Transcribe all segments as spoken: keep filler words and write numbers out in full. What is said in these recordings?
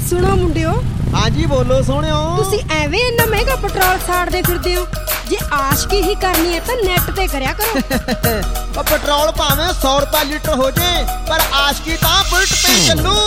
सुनो मुंडियो। हाँ जी बोलो सोहणियो। तुसी एवें इन्ना महंगा पेट्रोल साड़दे फिरदे हो। जे आशकी ही करनी है तो नेट ते करया करो। पेट्रोल भावें सौ रुपए लीटर हो जाए पर आशकी तां बुलट पे चलू।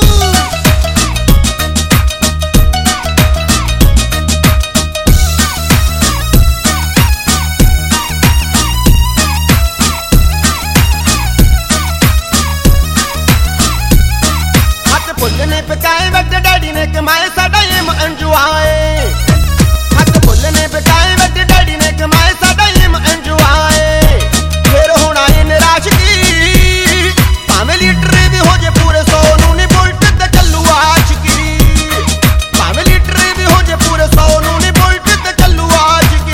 फुल ने पकाए वड्डे डैडी ने कमाए साडा एम अंजुआए। हक फुल ने पकाए वड्डे डैडी ने कमाए साडा एम अंजुआए। फिर होना ए निराश की भावें लीटर भी हो जे पूरे सौ नू नी बुलट ते चलू आशिकी। भावें लीटर भी हो जे पूरे सौ नू नी बुलट ते चलू आशिकी।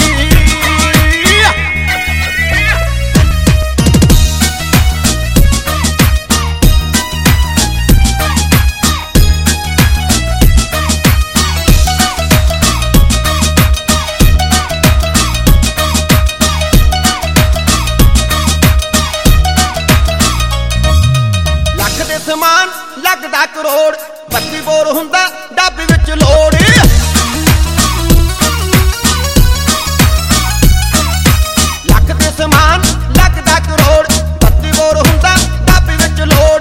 समान लगदा करोड़ बत्ती बोर हुंदा डब्बे विच लोड़। लख दे समान लगदा करोड़ बत्ती बोर हुंदा डब्बे विच लोड़।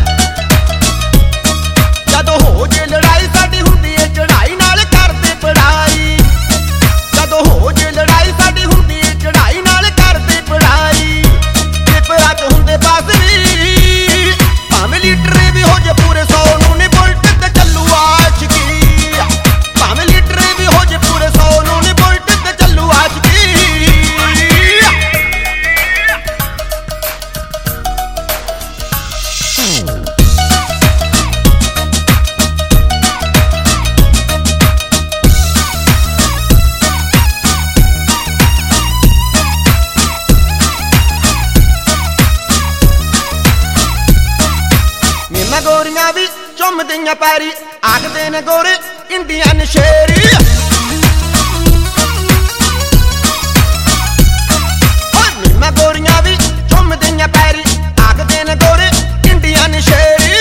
जदों हो जे लड़ाई साडी हुंदी ए चढ़ाई नाल करदे पढ़ाई। जदों हो जे लड़ाई साडी हुंदी ए चढ़ाई नाल करदे पढ़ाई। पेपरां च हुंदे पास भावें लीटर भी हो जे पूरे सौ नू नी बुलट ते चलू आशिकी। भावें लीटर भी हो जे पूरे सौ नू नी बुलट ते चलू आशिकी। गोरियां भी चुमदियां पैरी आखदे ने गोरे इंडियन शेरी। मैं गोरियां भी चुमदियां पैरी आखदे ने गोरे इंडियन शेरी।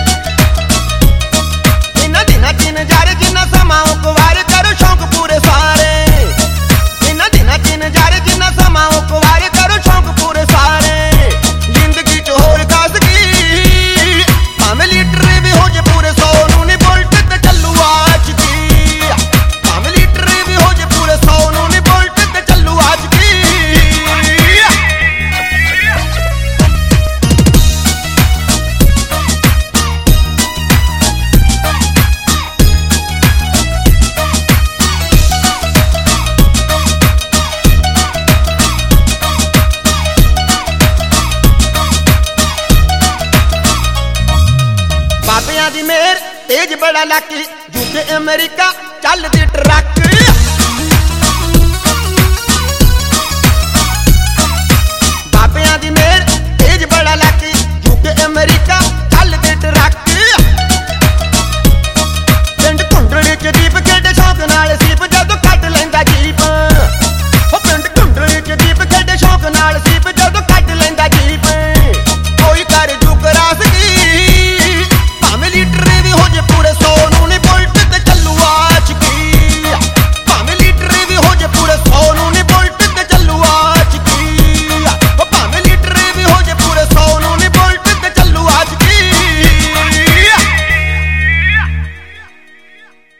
इन्हां दिनां च नज़ारे जिन्ना समा कुवार करो शौक पूरे सारे। इन्हां दिनां च नज़ारे जिन्ना समा कुवार करो शौक पूरे सारे। जिंदगी च होर खास भावें लीटर भी हो जे पूरे सौ नू नी बुलट ते चलू आशिकी। भावें लीटर भी हो जे पूरे सौ नू नी बुलट ते चलू आशिकी। बाबियां दी मेहर तेज बड़ा लाकी यूके अमेरिका चलदी ट्रक।